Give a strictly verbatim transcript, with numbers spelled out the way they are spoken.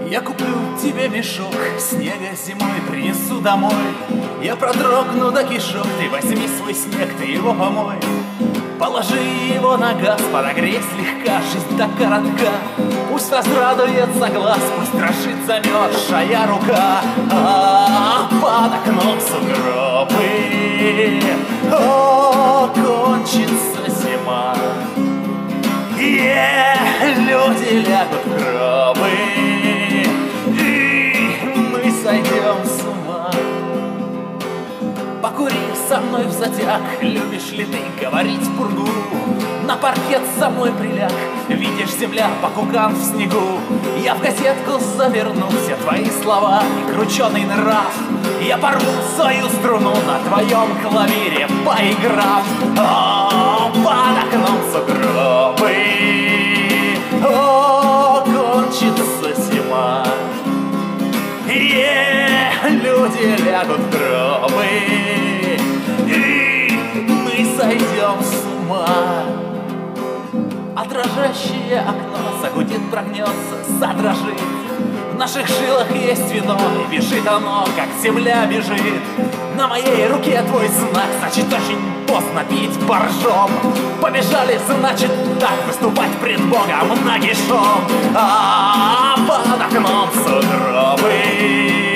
Я куплю тебе мешок снега зимой, принесу домой. Я продрогну до кишок, ты возьми свой снег, ты его помой. Положи его на газ, подогрей слегка, жизнь так коротка. Пусть возрадуется глаз, пусть дрожит замерзшая рука. А под окном сугробы, о, кончится зима. Е, люди лягут в гробы, и мы сойдем с ума. Покури со мной в затяг, любишь ли ты говорить в пургу? На паркет со мной приляг, видишь, земля по кукан в снегу. Я в газетку заверну все твои слова и крученый нрав. Я порву свою струну на твоем клавире, поиграв. О, под окном сугробы, о, кончится зима. Е, люди лягут в гробы, и мы сойдем с ума. А дрожащее окно загудит, прогнется, задрожит. В наших жилах есть вино, и бежит оно, как земля бежит. На моей руке твой знак, значит, очень поздно пить боржом. Побежали, значит, так выступать пред Богом нагишом. А под окном сугробы,